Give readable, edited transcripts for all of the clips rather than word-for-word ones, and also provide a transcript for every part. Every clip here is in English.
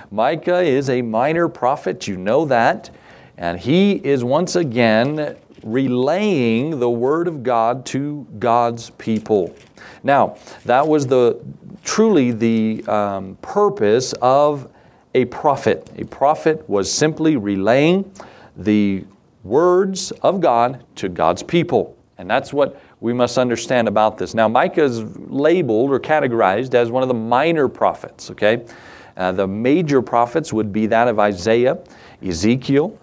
Micah is a minor prophet, you know that. And he is once again relaying the Word of God to God's people. Now, that was truly the purpose of a prophet. A prophet was simply relaying the words of God to God's people. And that's what we must understand about this. Now, Micah is labeled or categorized as one of the minor prophets, okay? The major prophets would be that of Isaiah, Ezekiel,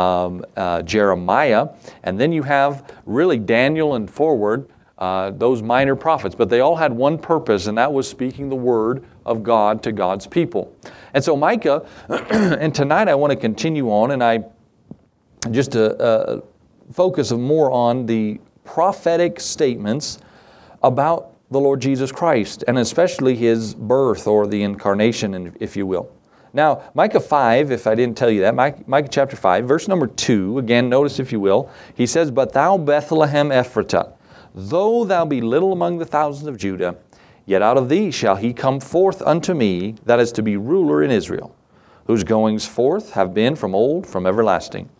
Jeremiah, and then you have really Daniel and forward, those minor prophets. But they all had one purpose, and that was speaking the word of God to God's people. And so Micah, and tonight I want to continue on, and I just focus more on the prophetic statements about the Lord Jesus Christ, and especially His birth or the incarnation, if you will. Now, Micah 5, if I didn't tell you that, Micah chapter 5, verse number 2, again, notice if you will, he says, "But thou, Bethlehem Ephratah, though thou be little among the thousands of Judah, yet out of thee shall he come forth unto me, that is to be ruler in Israel, whose goings forth have been from old, from everlasting."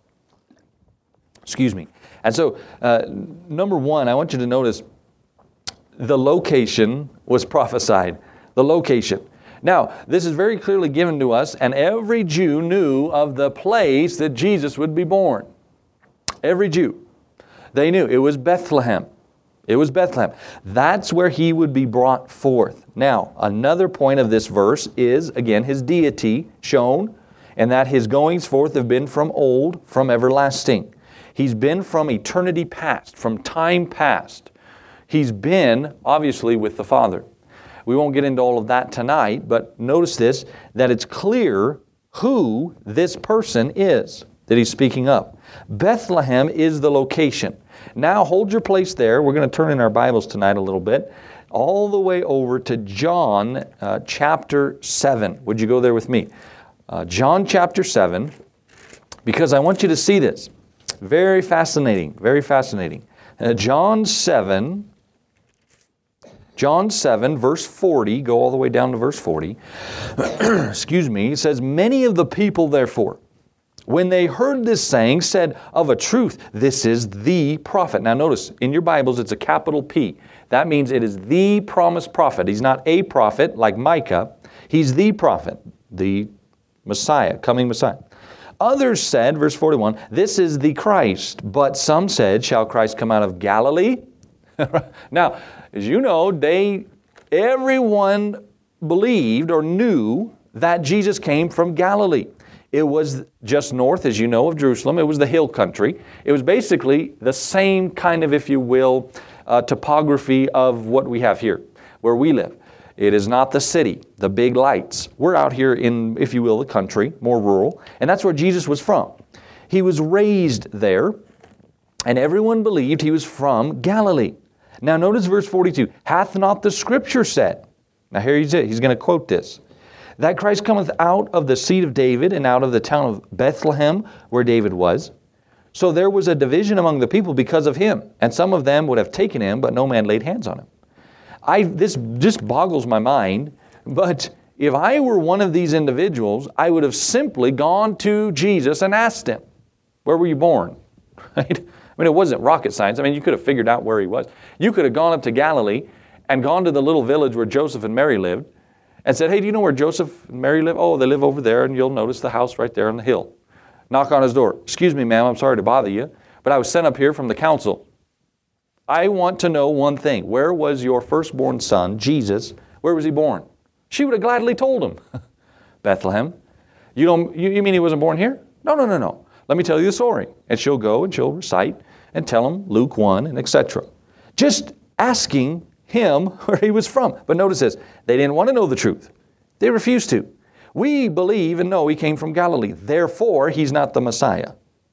Excuse me. And so, number one, I want you to notice the location was prophesied. The location. Now, this is very clearly given to us, and every Jew knew of the place that Jesus would be born. Every Jew. They knew it was Bethlehem. It was Bethlehem. That's where He would be brought forth. Now, another point of this verse is, again, His deity shown, and that His goings forth have been from old, from everlasting. He's been from eternity past, from time past. He's been, obviously, with the Father. We won't get into all of that tonight, but notice this, that it's clear who this person is that He's speaking of. Bethlehem is the location. Now hold your place there. We're going to turn in our Bibles tonight a little bit, all the way over to John chapter 7. Would you go there with me? John chapter 7, because I want you to see this. Very fascinating, very fascinating. John 7, verse 40, go all the way down to verse 40. Excuse me, it says, "Many of the people, therefore, when they heard this saying, said, of a truth, this is the prophet." Now notice, in your Bibles, it's a capital P. That means it is the promised prophet. He's not a prophet like Micah. He's the prophet, the Messiah, coming Messiah. "Others said," verse 41, "this is the Christ. But some said, shall Christ come out of Galilee?" Now, as you know, everyone believed or knew that Jesus came from Galilee. It was just north, as you know, of Jerusalem. It was the hill country. It was basically the same kind of, if you will, topography of what we have here, where we live. It is not the city, the big lights. We're out here in, if you will, the country, more rural, and that's where Jesus was from. He was raised there, and everyone believed He was from Galilee. Now notice verse 42. "Hath not the Scripture said," now here he's going to quote this, "that Christ cometh out of the seed of David and out of the town of Bethlehem where David was? So there was a division among the people because of Him, and some of them would have taken Him, but no man laid hands on Him." This just boggles my mind, but if I were one of these individuals, I would have simply gone to Jesus and asked Him, "Where were you born?" Right? I mean, it wasn't rocket science. I mean, you could have figured out where He was. You could have gone up to Galilee and gone to the little village where Joseph and Mary lived and said, "Hey, do you know where Joseph and Mary live?" "Oh, they live over there, and you'll notice the house right there on the hill." Knock on his door. "Excuse me, ma'am, I'm sorry to bother you, but I was sent up here from the council. I want to know one thing. Where was your firstborn son, Jesus? Where was He born?" She would have gladly told him. "Bethlehem." You mean He wasn't born here?" No. "Let me tell you the story." And she'll go and she'll recite and tell him Luke 1 and etc. Just asking him where he was from. But notice this, they didn't want to know the truth. They refused to. "We believe and know He came from Galilee. Therefore, He's not the Messiah."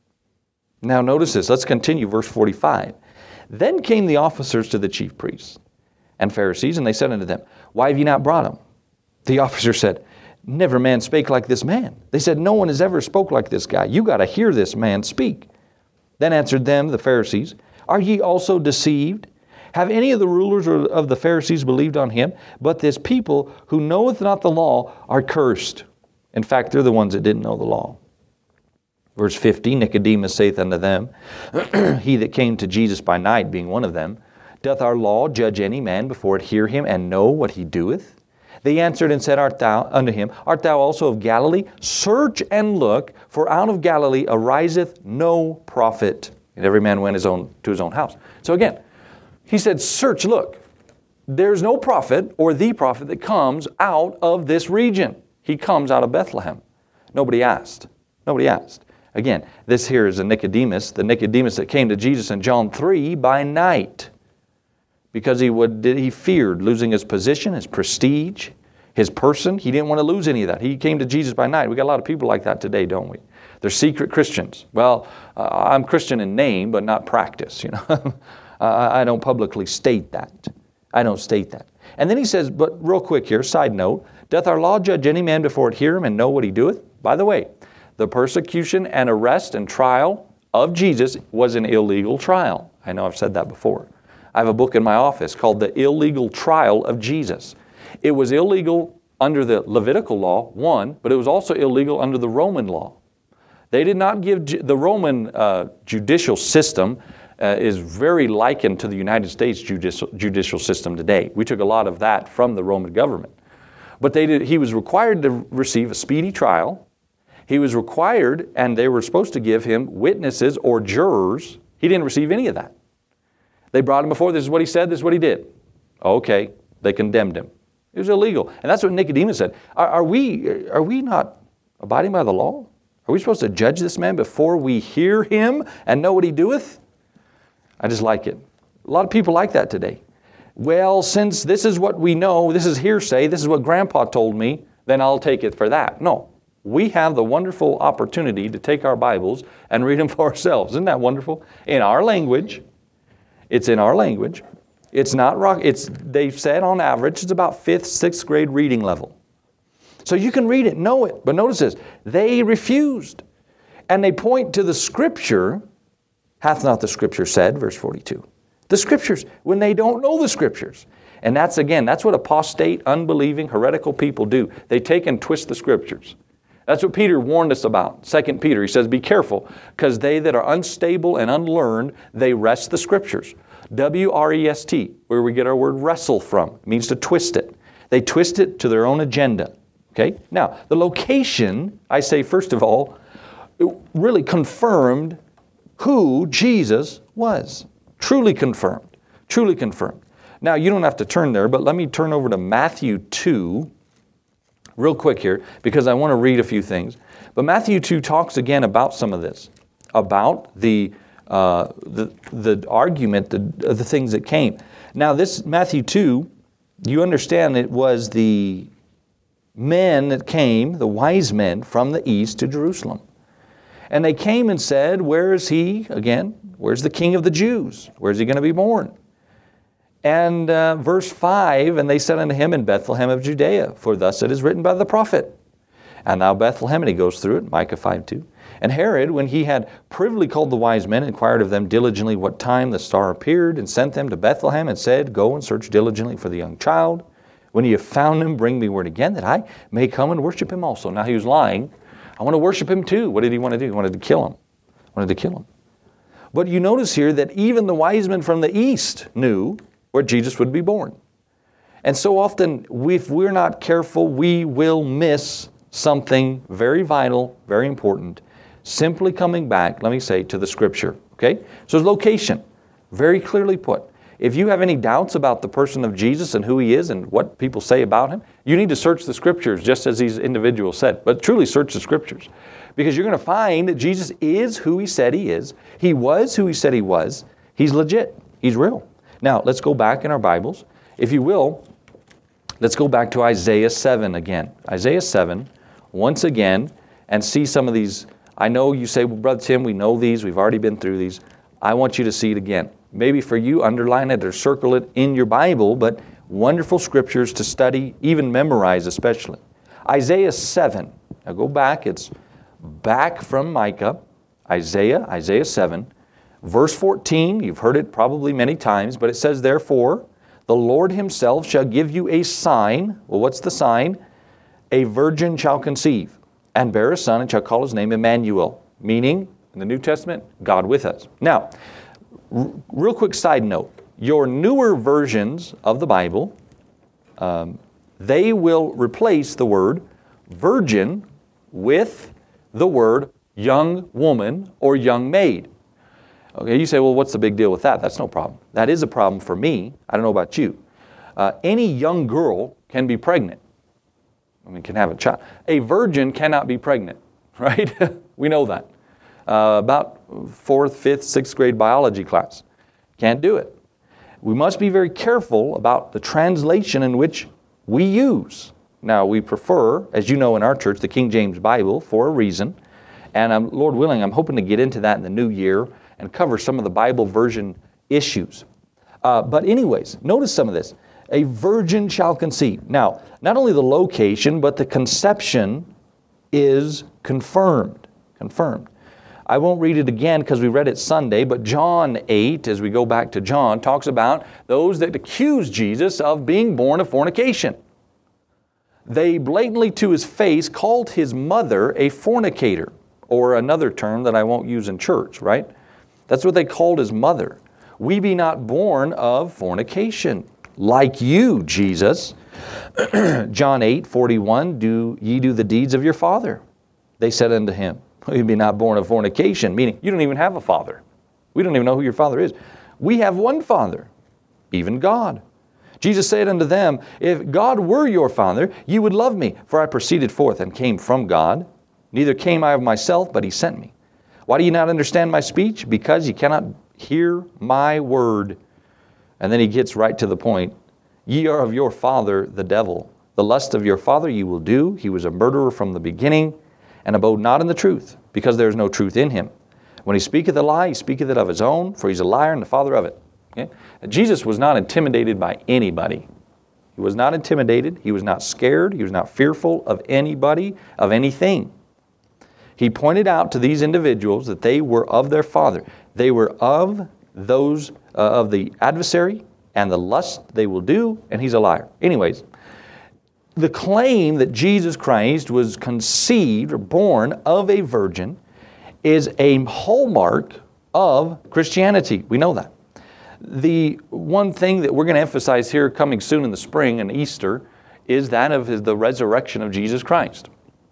Now notice this. Let's continue verse 45. "Then came the officers to the chief priests and Pharisees, and they said unto them, Why have ye not brought Him? The officers said, Never man spake like this man. They said, No one has ever spoke like this guy. You got to hear this man speak. Then answered them the Pharisees, Are ye also deceived? Have any of the rulers of the Pharisees believed on Him? But this people who knoweth not the law are cursed." In fact, they're the ones that didn't know the law. Verse 50, Nicodemus saith unto them, he that came to Jesus by night, being one of them, doth our law judge any man before it hear him and know what he doeth? They answered and said unto him, Art thou also of Galilee? Search and look, for out of Galilee ariseth no prophet. And every man went to his own house. So again, he said, search, look. There's no prophet or the prophet that comes out of this region. He comes out of Bethlehem. Nobody asked. Nobody asked. Again, this here is a Nicodemus, the Nicodemus that came to Jesus in John 3 by night. Because he feared losing his position, his prestige, his person. He didn't want to lose any of that. He came to Jesus by night. We got a lot of people like that today, don't we? They're secret Christians. Well, I'm Christian in name, but not practice. You know, I don't publicly state that. I don't state that. And then he says, but real quick here, side note, doth our law judge any man before it hear him and know what he doeth? By the way, the persecution and arrest and trial of Jesus was an illegal trial. I know I've said that before. I have a book in my office called The Illegal Trial of Jesus. It was illegal under the Levitical law, one, but it was also illegal under the Roman law. They did not give, the Roman judicial system is very likened to the United States judicial system today. We took a lot of that from the Roman government. But he was required to receive a speedy trial. He was required, and they were supposed to give him witnesses or jurors. He didn't receive any of that. They brought him before, this is what he said, this is what he did. Okay, they condemned him. It was illegal. And that's what Nicodemus said. Are we not abiding by the law? Are we supposed to judge this man before we hear him and know what he doeth? I just like it. A lot of people like that today. Well, since this is what we know, this is hearsay, this is what Grandpa told me, then I'll take it for that. No. We have the wonderful opportunity to take our Bibles and read them for ourselves. Isn't that wonderful? In our language. It's in our language. It's not rock. They've said on average it's about 5th, 6th grade reading level. So you can read it, know it. But notice this. They refused. And they point to the Scripture. Hath not the Scripture said, verse 42. The Scriptures, when they don't know the Scriptures. And that's what apostate, unbelieving, heretical people do. They take and twist the Scriptures. That's what Peter warned us about. 2 Peter, he says, be careful, because they that are unstable and unlearned, they wrest the Scriptures. W-R-E-S-T, where we get our word wrestle from. It means to twist it. They twist it to their own agenda. Okay? Now, the location, I say, first of all, it really confirmed who Jesus was. Truly confirmed. Truly confirmed. Now, you don't have to turn there, but let me turn over to Matthew 2, real quick here, because I want to read a few things. But Matthew 2 talks again about some of this, about the argument, the things that came. Now, this Matthew 2, you understand it was the men that came, the wise men from the east to Jerusalem. And they came and said, where is he? Again, where's the King of the Jews? Where's he going to be born? And verse 5, and they said unto him, in Bethlehem of Judea, for thus it is written by the prophet. And thou Bethlehem, and he goes through it, Micah 5:2. And Herod, when he had privily called the wise men, inquired of them diligently what time the star appeared, and sent them to Bethlehem, and said, go and search diligently for the young child. When ye have found him, bring me word again, that I may come and worship him also. Now he was lying. I want to worship him too. What did he want to do? He wanted to kill him. But you notice here that even the wise men from the east knew where Jesus would be born. And so often, if we're not careful, we will miss something very vital, very important, simply coming back, let me say, to the Scripture. Okay? So location, very clearly put. If you have any doubts about the person of Jesus and who he is and what people say about him, you need to search the Scriptures, just as these individuals said. But truly search the Scriptures. Because you're going to find that Jesus is who he said he is. He was who he said he was. He's legit. He's real. Now, let's go back in our Bibles. If you will, let's go back to Isaiah 7 again. Isaiah 7, once again, and see some of these. I know you say, well, Brother Tim, we know these. We've already been through these. I want you to see it again. Maybe for you, underline it or circle it in your Bible, but wonderful scriptures to study, even memorize especially. Isaiah 7. Now go back. It's back from Micah. Isaiah 7. Verse 14, you've heard it probably many times, but it says, therefore, the Lord himself shall give you a sign. Well, what's the sign? A virgin shall conceive. and bear a son, and shall call his name Emmanuel, meaning, in the New Testament, God with us. Now, real quick side note. Your newer versions of the Bible, they will replace the word virgin with the word young woman or young maid. Okay, you say, well, what's the big deal with that? That's no problem. That is a problem for me. I don't know about you. Any young girl can be pregnant. Can have a child. A virgin cannot be pregnant, right? We know that. About 4th, 5th, 6th grade biology class. Can't do it. We must be very careful about the translation in which we use. Now, we prefer, as you know in our church, the King James Bible for a reason. And Lord willing, I'm hoping to get into that in the new year and cover some of the Bible version issues. But anyways, notice some of this. A virgin shall conceive. Now, not only the location, but the conception is confirmed. Confirmed. I won't read it again because we read it Sunday, but John 8, as we go back to John, talks about those that accuse Jesus of being born of fornication. They blatantly to his face called his mother a fornicator, or another term that I won't use in church, right? That's what they called his mother. We be not born of fornication, like you, Jesus. John 8:41, do ye do the deeds of your father? They said unto him, we be not born of fornication, meaning you don't even have a father. We don't even know who your father is. We have one Father, even God. Jesus said unto them, if God were your Father, you would love me, for I proceeded forth and came from God. Neither came I of myself, but he sent me. Why do you not understand my speech? Because you cannot hear my word. And then he gets right to the point. Ye are of your father, the devil. The lust of your father you will do. He was a murderer from the beginning, and abode not in the truth, because there is no truth in him. When he speaketh a lie, he speaketh it of his own, for he's a liar and the father of it. Okay? Jesus was not intimidated by anybody. He was not intimidated. He was not scared. He was not fearful of anybody, of anything. He pointed out to these individuals that they were of their father. They were of those, of the adversary, and the lust they will do, and he's a liar. Anyways, the claim that Jesus Christ was conceived or born of a virgin is a hallmark of Christianity. We know that. The one thing that we're going to emphasize here coming soon in the spring and Easter is that of the resurrection of Jesus Christ.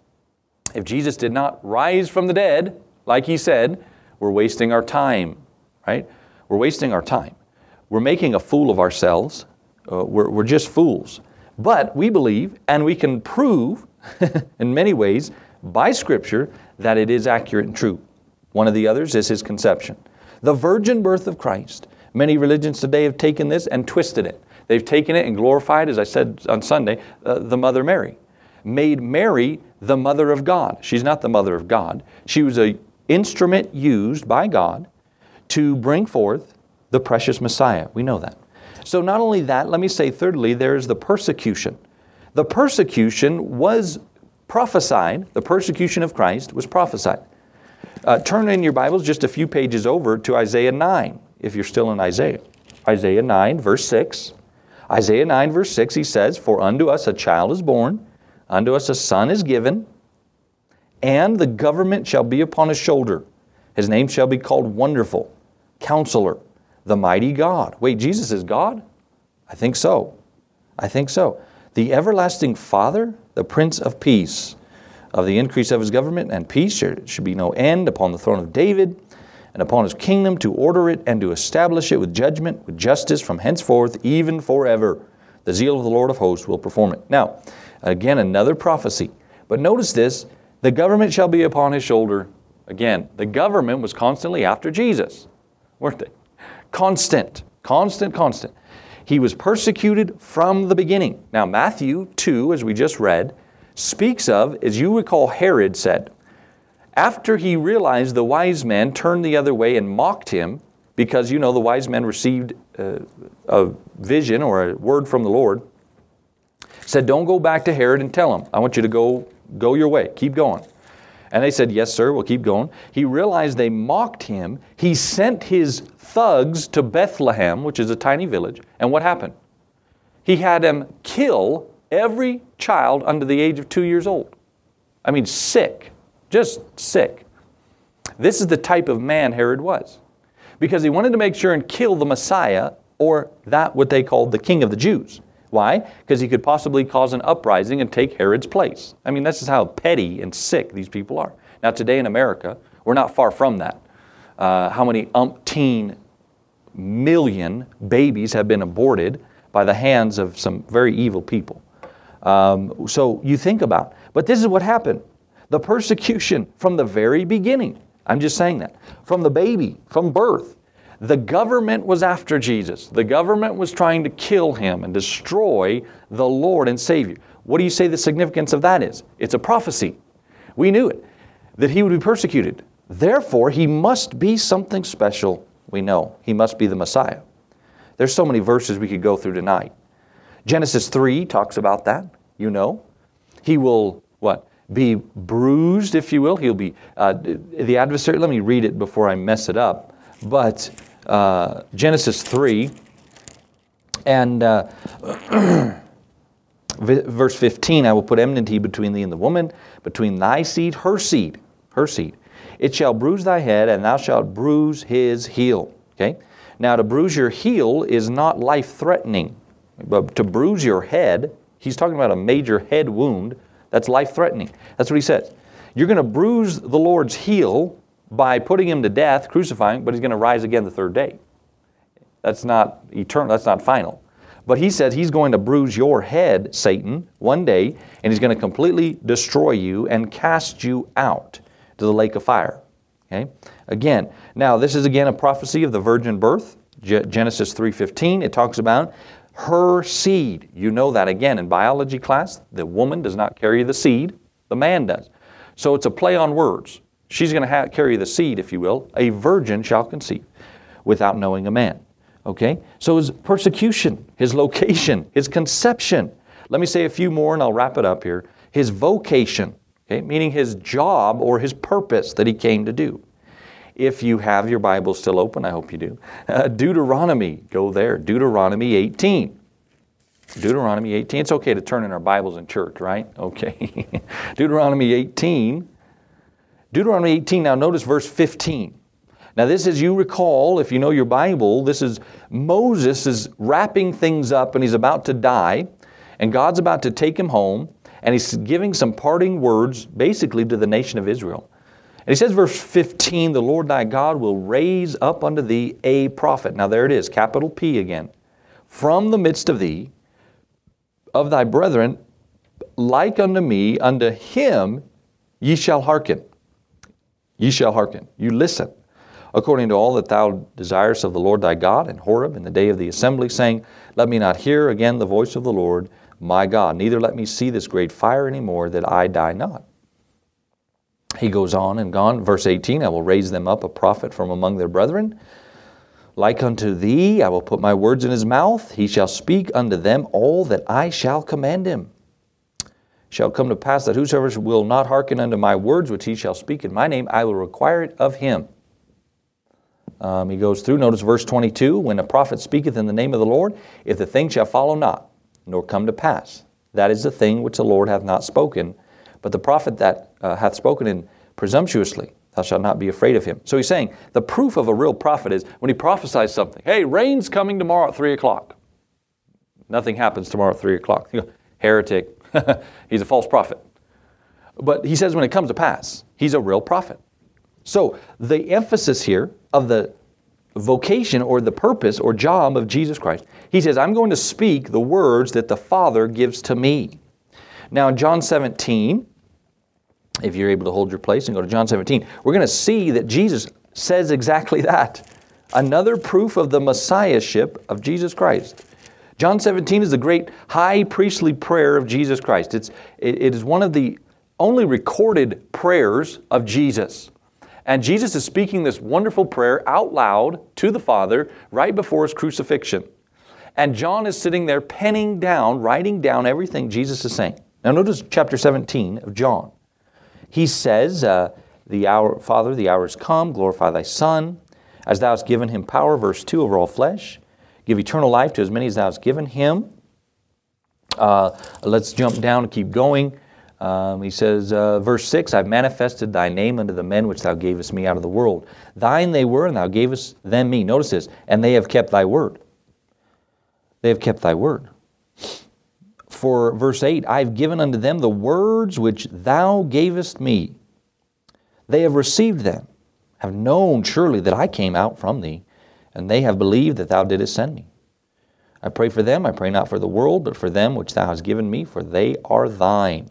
If Jesus did not rise from the dead, like he said, we're wasting our time, right? We're wasting our time. We're making a fool of ourselves. We're just fools. But we believe, and we can prove in many ways by Scripture, that it is accurate and true. One of the others is his conception. The virgin birth of Christ. Many religions today have taken this and twisted it. They've taken it and glorified, as I said on Sunday, the Mother Mary. Made Mary the mother of God. She's not the mother of God. She was an instrument used by God to bring forth the precious Messiah. We know that. So not only that, let me say thirdly, there's the persecution. The persecution was prophesied. The persecution of Christ was prophesied. Turn in your Bibles just a few pages over to Isaiah 9, if you're still in Isaiah. Isaiah 9, verse 6. Isaiah 9, verse 6, he says, for unto us a child is born, unto us a son is given, and the government shall be upon his shoulder. His name shall be called Wonderful, Counselor, the Mighty God. Wait, Jesus is God? I think so. I think so. The Everlasting Father, the Prince of Peace. Of the increase of his government and peace there should be no end upon the throne of David and upon his kingdom, to order it and to establish it with judgment, with justice from henceforth, even forever. The zeal of the Lord of hosts will perform it. Now, again, another prophecy. But notice this, the government shall be upon his shoulder. Again, the government was constantly after Jesus, weren't they? Constant. He was persecuted from the beginning. Now, Matthew 2, as we just read, speaks of, as you recall, Herod said, after he realized the wise men turned the other way and mocked him, because, you know, the wise men received a vision or a word from the Lord, said, don't go back to Herod and tell him. I want you to go your way. Keep going. And they said, yes, sir, we'll keep going. He realized they mocked him. He sent his thugs to Bethlehem, which is a tiny village. And what happened? He had them kill every child under the age of 2 years old. I mean, sick. Just sick. This is the type of man Herod was. Because he wanted to make sure and kill the Messiah, or that what they called the King of the Jews. Why? Because he could possibly cause an uprising and take Herod's place. I mean, this is how petty and sick these people are. Now, today in America, we're not far from that. How many umpteen million babies have been aborted by the hands of some very evil people. So you think about it. But this is what happened. The persecution from the very beginning. I'm just saying that. From the baby, from birth. The government was after Jesus. The government was trying to kill him and destroy the Lord and Savior. What do you say the significance of that is? It's a prophecy. We knew it, that he would be persecuted. Therefore, he must be something special. We know he must be the Messiah. There's so many verses we could go through tonight. Genesis 3 talks about that, you know. He will, what? Be bruised, if you will. He'll be, the adversary, let me read it before I mess it up. But Genesis 3 and verse 15, I will put enmity between thee and the woman, between thy seed, her seed. It shall bruise thy head, and thou shalt bruise his heel. Okay? Now, to bruise your heel is not life-threatening. But to bruise your head, he's talking about a major head wound, that's life-threatening. That's what he says. You're going to bruise the Lord's heel by putting him to death, crucifying, but he's going to rise again the third day. That's not eternal, that's not final. But he said he's going to bruise your head, Satan, one day, and he's going to completely destroy you and cast you out to the lake of fire. Okay? Again, now this is again a prophecy of the virgin birth. Genesis 3:15, it talks about her seed. You know that again in biology class. The woman does not carry the seed, the man does. So it's a play on words. She's going to carry the seed, if you will. A virgin shall conceive without knowing a man. Okay? So his persecution, his location, his conception. Let me say a few more and I'll wrap it up here. His vocation, okay? Meaning his job or his purpose that he came to do. If you have your Bible still open, I hope you do. Deuteronomy, go there. Deuteronomy 18. Deuteronomy 18. It's okay to turn in our Bibles in church, right? Okay. Deuteronomy 18. Deuteronomy 18, now notice verse 15. Now this, as you recall, if you know your Bible, this is Moses is wrapping things up and he's about to die, and God's about to take him home, and he's giving some parting words basically to the nation of Israel. And he says, verse 15, the Lord thy God will raise up unto thee a prophet. Now there it is, capital P again. From the midst of thee, of thy brethren, like unto me, unto him ye shall hearken. Ye shall hearken. You listen. According to all that thou desirest of the Lord thy God in Horeb in the day of the assembly, saying, let me not hear again the voice of the Lord my God, neither let me see this great fire any more, that I die not. He goes on and gone. Verse 18, I will raise them up a prophet from among their brethren. Like unto thee, I will put my words in his mouth. He shall speak unto them all that I shall command him. Shall come to pass that whosoever will not hearken unto my words, which he shall speak in my name, I will require it of him. He goes through, notice verse 22, when a prophet speaketh in the name of the Lord, if the thing shall follow not, nor come to pass, that is the thing which the Lord hath not spoken, but the prophet that hath spoken in presumptuously, thou shalt not be afraid of him. So he's saying, the proof of a real prophet is when he prophesies something. Hey, rain's coming tomorrow at 3 o'clock. Nothing happens tomorrow at 3 o'clock. You go, heretic. He's a false prophet. But he says when it comes to pass, he's a real prophet. So the emphasis here of the vocation or the purpose or job of Jesus Christ, he says, I'm going to speak the words that the Father gives to me. Now in John 17, if you're able to hold your place and go to John 17, we're going to see that Jesus says exactly that. Another proof of the Messiahship of Jesus Christ. John 17 is the great high priestly prayer of Jesus Christ. It is one of the only recorded prayers of Jesus. And Jesus is speaking this wonderful prayer out loud to the Father right before his crucifixion. And John is sitting there penning down, writing down everything Jesus is saying. Now notice chapter 17 of John. He says, Father, the hour is come, glorify thy Son, as thou hast given him power, verse 2, over all flesh. Give eternal life to as many as thou hast given him. Let's jump down and keep going. He says, verse 6, I've manifested thy name unto the men which thou gavest me out of the world. Thine they were, and thou gavest them me. Notice this, and they have kept thy word. They have kept thy word. For verse 8, I've given unto them the words which thou gavest me. They have received them, have known surely that I came out from thee, and they have believed that thou didst send me. I pray for them, I pray not for the world, but for them which thou hast given me, for they are thine.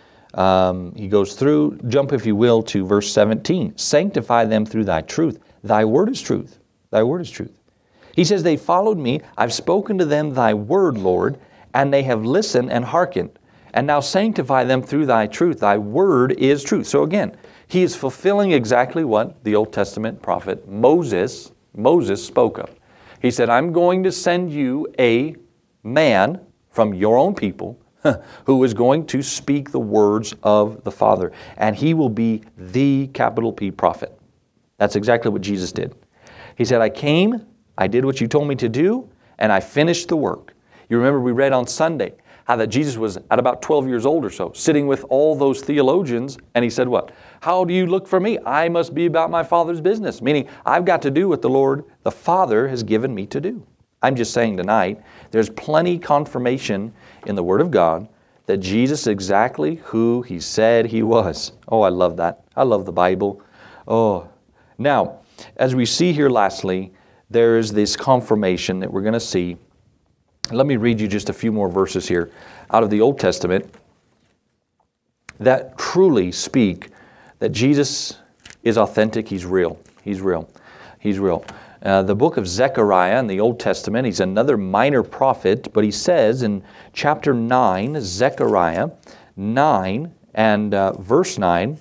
He goes through, jump if you will, to verse 17. Sanctify them through thy truth. Thy word is truth. Thy word is truth. He says, they followed me. I've spoken to them thy word, Lord, and they have listened and hearkened. And now sanctify them through thy truth. Thy word is truth. So again, he is fulfilling exactly what the Old Testament prophet Moses spoke of. He said, I'm going to send you a man from your own people who is going to speak the words of the Father. And he will be the capital P prophet. That's exactly what Jesus did. He said, I came, I did what you told me to do, and I finished the work. You remember we read on Sunday how that Jesus was at about 12 years old or so, sitting with all those theologians, and he said what? How do you look for me? I must be about my Father's business, meaning I've got to do what the Lord, the Father, has given me to do. I'm just saying tonight, there's plenty confirmation in the Word of God that Jesus is exactly who He said He was. Oh, I love that. I love the Bible. Oh, now, as we see here lastly, there is this confirmation that we're going to see. Let me read you just a few more verses here out of the Old Testament that truly speak that Jesus is authentic. He's real. He's real. He's real. The book of Zechariah in the Old Testament, he's another minor prophet, but he says in chapter 9, Zechariah 9 and verse 9,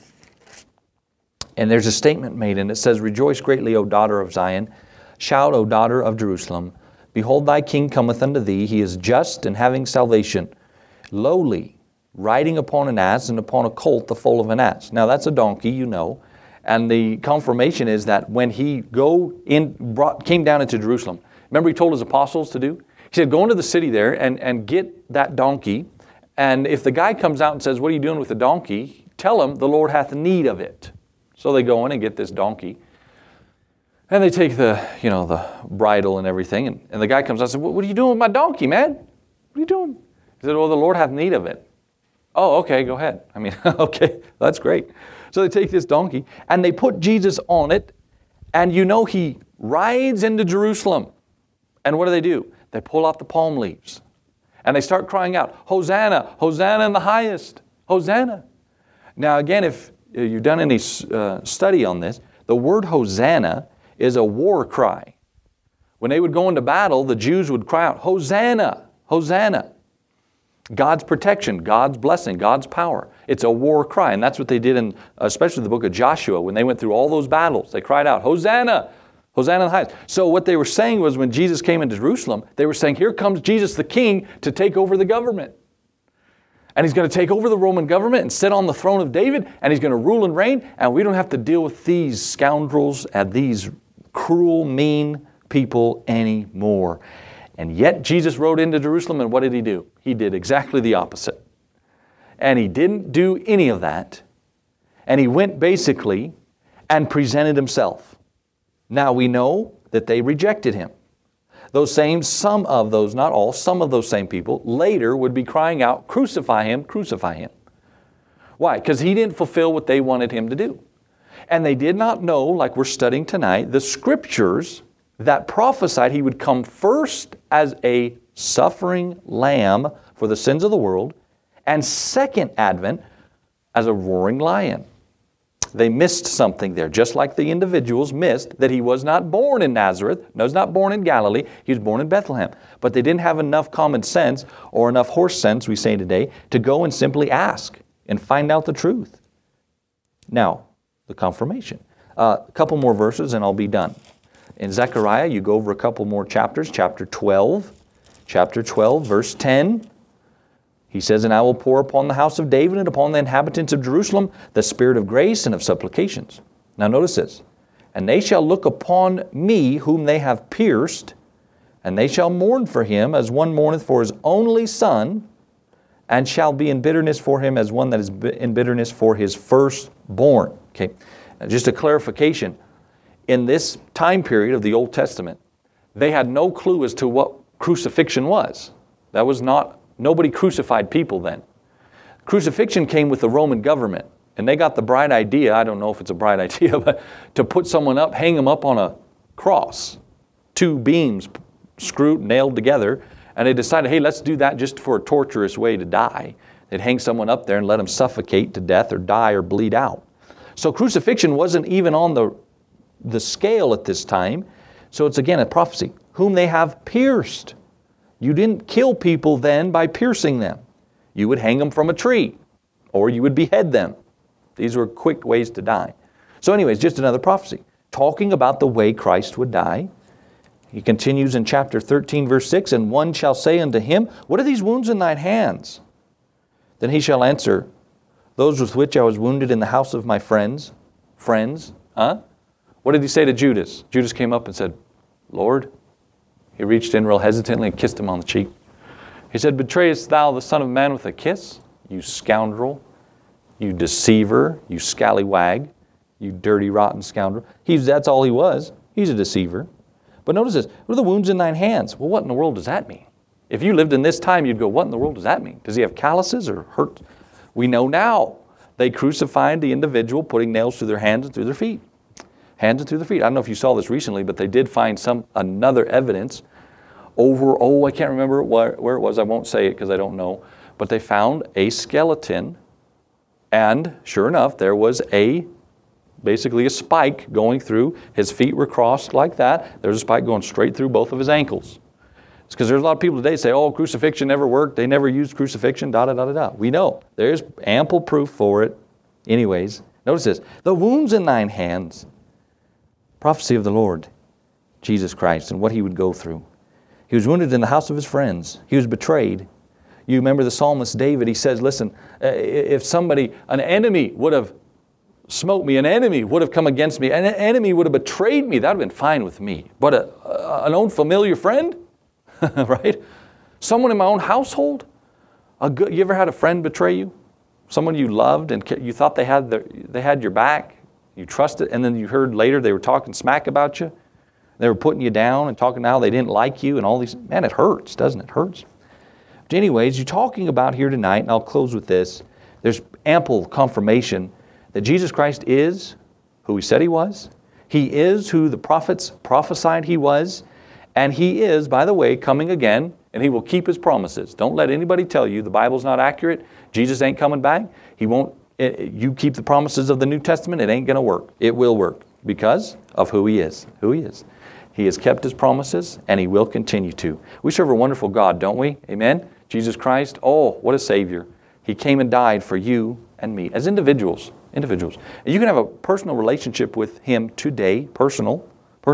and there's a statement made, and it says, Rejoice greatly, O daughter of Zion. Shout, O daughter of Jerusalem. Behold, thy king cometh unto thee. He is just and having salvation, lowly, riding upon an ass, and upon a colt, the foal of an ass. Now that's a donkey, you know. And the confirmation is that when he came down into Jerusalem, remember he told his apostles to do? He said, go into the city there and get that donkey. And if the guy comes out and says, what are you doing with the donkey? Tell him the Lord hath need of it. So they go in and get this donkey. And they take the bridle and everything. And the guy comes out and says, what are you doing with my donkey, man? What are you doing? He said, well, the Lord hath need of it. Oh, okay, go ahead. I mean, okay, that's great. So they take this donkey and they put Jesus on it. And he rides into Jerusalem. And what do? They pull out the palm leaves. And they start crying out, Hosanna, Hosanna in the highest, Hosanna. Now again, if you've done any study on this, the word Hosanna is a war cry. When they would go into battle, the Jews would cry out, Hosanna, Hosanna. God's protection, God's blessing, God's power. It's a war cry. And that's what they did in especially the book of Joshua. When they went through all those battles, they cried out, Hosanna, Hosanna in the highest. So what they were saying was when Jesus came into Jerusalem, they were saying, here comes Jesus the King to take over the government. And He's going to take over the Roman government and sit on the throne of David, and He's going to rule and reign, and we don't have to deal with these scoundrels and these cruel, mean people anymore. And yet Jesus rode into Jerusalem, and what did He do? He did exactly the opposite. And He didn't do any of that. And He went basically and presented Himself. Now we know that they rejected Him. Some of those same people later would be crying out, crucify Him, crucify Him. Why? Because He didn't fulfill what they wanted Him to do. And they did not know, like we're studying tonight, the Scriptures that prophesied He would come first as a suffering lamb for the sins of the world, and second advent as a roaring lion. They missed something there, just like the individuals missed that He was not born in Nazareth, was not born in Galilee, He was born in Bethlehem. But they didn't have enough common sense, or enough horse sense, we say today, to go and simply ask and find out the truth. Now, the confirmation. A couple more verses and I'll be done. In Zechariah, you go over a couple more chapters. Chapter 12, verse 10. He says, And I will pour upon the house of David and upon the inhabitants of Jerusalem the spirit of grace and of supplications. Now notice this. And they shall look upon me whom they have pierced, and they shall mourn for him as one mourneth for his only son, and shall be in bitterness for him as one that is in bitterness for his firstborn. Okay, now just a clarification. In this time period of the Old Testament, they had no clue as to what crucifixion was. That was not, nobody crucified people then. Crucifixion came with the Roman government, and they got the bright idea, I don't know if it's a bright idea, but to put someone up, hang them up on a cross, 2 beams screwed, nailed together, and they decided, hey, let's do that just for a torturous way to die. They'd hang someone up there and let them suffocate to death or die or bleed out. So crucifixion wasn't even on the scale at this time. So it's again a prophecy. Whom they have pierced. You didn't kill people then by piercing them. You would hang them from a tree, or you would behead them. These were quick ways to die. So anyways, just another prophecy, talking about the way Christ would die. He continues in chapter 13, verse 6, and one shall say unto him, what are these wounds in thine hands? Then he shall answer, those with which I was wounded in the house of my friends. Friends? What did he say to Judas? Judas came up and said, Lord. He reached in real hesitantly and kissed him on the cheek. He said, betrayest thou the Son of Man with a kiss? You scoundrel, you deceiver, you scallywag, you dirty, rotten scoundrel. That's all he was. He's a deceiver. But notice this, what are the wounds in thine hands? Well, what in the world does that mean? If you lived in this time, you'd go, what in the world does that mean? Does he have calluses or hurt? We know now. They crucified the individual, putting nails through their hands and through their feet. Hands and through their feet. I don't know if you saw this recently, but they did find another evidence over, I can't remember where it was. I won't say it because I don't know. But they found a skeleton, and sure enough, there was basically a spike going through. His feet were crossed like that. There's a spike going straight through both of his ankles. It's because there's a lot of people today say, crucifixion never worked. They never used crucifixion, da-da-da-da-da. We know. There's ample proof for it. Anyways, notice this. The wounds in thine hands. Prophecy of the Lord, Jesus Christ, and what he would go through. He was wounded in the house of his friends. He was betrayed. You remember the psalmist David, he says, listen, if an enemy would have smote me, an enemy would have come against me, an enemy would have betrayed me, that would have been fine with me. But an own familiar friend, right? Someone in my own household? You ever had a friend betray you? Someone you loved and you thought they had your back? You trusted, and then you heard later they were talking smack about you. They were putting you down and talking how they didn't like you and all these. Man, it hurts, doesn't it? It hurts. But anyways, you're talking about here tonight, and I'll close with this. There's ample confirmation that Jesus Christ is who he said he was. He is who the prophets prophesied he was. And he is, by the way, coming again, and he will keep his promises. Don't let anybody tell you the Bible's not accurate. Jesus ain't coming back. He won't. You keep the promises of the New Testament, it ain't going to work. It will work because of who he is. Who he is. He has kept his promises, and he will continue to. We serve a wonderful God, don't we? Amen? Jesus Christ, what a Savior. He came and died for you and me as individuals. You can have a personal relationship with him today, personal.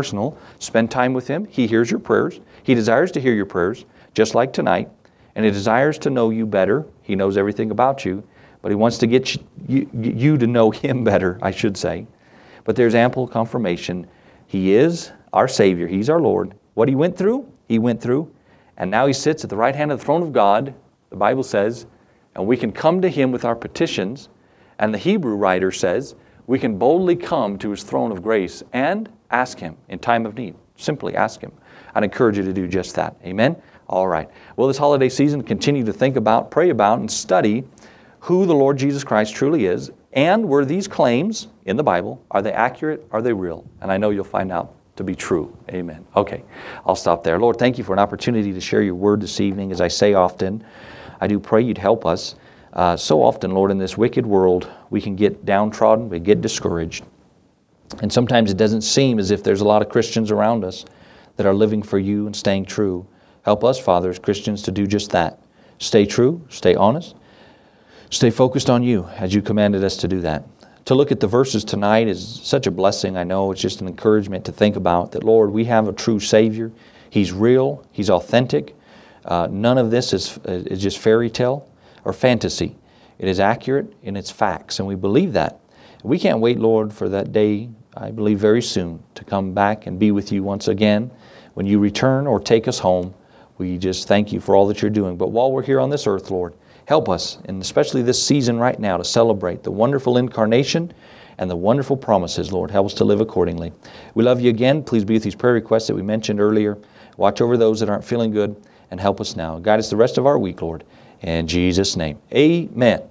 Spend time with him. He hears your prayers. He desires to hear your prayers, just like tonight. And he desires to know you better. He knows everything about you. But he wants to get you to know him better, I should say. But there's ample confirmation. He is our Savior. He's our Lord. What he went through, he went through. And now he sits at the right hand of the throne of God, the Bible says, and we can come to him with our petitions. And the Hebrew writer says, we can boldly come to his throne of grace and ask him in time of need. Simply ask him. I'd encourage you to do just that. Amen? All right. Well, this holiday season, continue to think about, pray about, and study who the Lord Jesus Christ truly is, and were these claims in the Bible, are they accurate, are they real? And I know you'll find out to be true. Amen. Okay, I'll stop there. Lord, thank you for an opportunity to share your word this evening. As I say often, I do pray you'd help us. So often, Lord, in this wicked world, we can get downtrodden, we get discouraged. And sometimes it doesn't seem as if there's a lot of Christians around us that are living for you and staying true. Help us, Father, as Christians to do just that. Stay true, stay honest, stay focused on you as you commanded us to do that. To look at the verses tonight is such a blessing, I know. It's just an encouragement to think about that, Lord, we have a true Savior. He's real. He's authentic. None of this is just fairy tale or fantasy. It is accurate in its facts, and we believe that. We can't wait, Lord, for that day, I believe very soon, to come back and be with you once again. When you return or take us home, we just thank you for all that you're doing. But while we're here on this earth, Lord, Help us, and especially this season right now, to celebrate the wonderful incarnation and the wonderful promises, Lord. Help us to live accordingly. We love you again. Please be with these prayer requests that we mentioned earlier. Watch over those that aren't feeling good, and help us now. Guide us the rest of our week, Lord. In Jesus' name, amen.